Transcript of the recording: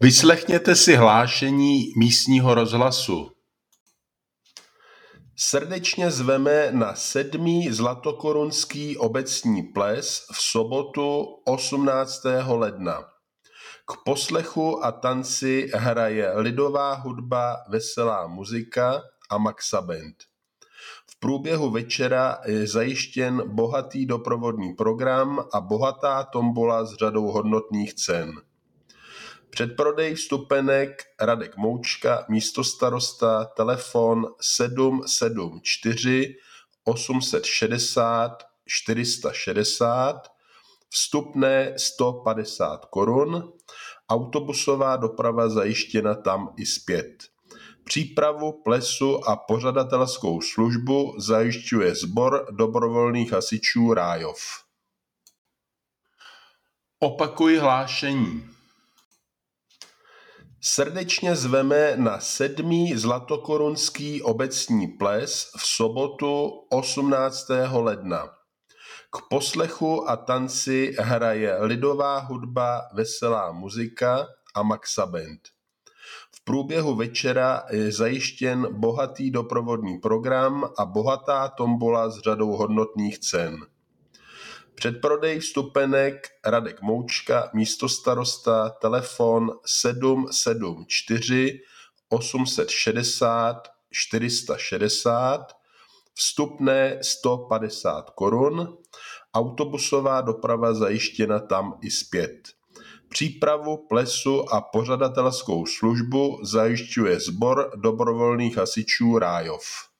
Vyslechněte si hlášení místního rozhlasu. Srdečně zveme na 7. zlatokorunský obecní ples v sobotu 18. ledna. K poslechu a tanci hraje lidová hudba, veselá muzika a Maxa Band. V průběhu večera je zajištěn bohatý doprovodný program a bohatá tombola s řadou hodnotných cen. Předprodej vstupenek Radek Moučka, místostarosta, telefon 774 860 460, vstupné 150 korun, autobusová doprava zajištěna tam i zpět. Přípravu plesu a pořadatelskou službu zajišťuje Sbor dobrovolných hasičů Rájov. Opakuji hlášení. Srdečně zveme na 7. zlatokorunský obecní ples v sobotu 18. ledna. K poslechu a tanci hraje lidová hudba, veselá muzika a Maxa Band. V průběhu večera je zajištěn bohatý doprovodný program a bohatá tombola s řadou hodnotných cen. Předprodej vstupenek Radek Moučka, místostarosta, telefon 774 860 460, vstupné 150 korun, autobusová doprava zajištěna tam i zpět. Přípravu plesu a pořadatelskou službu zajišťuje Sbor dobrovolných hasičů Rájov.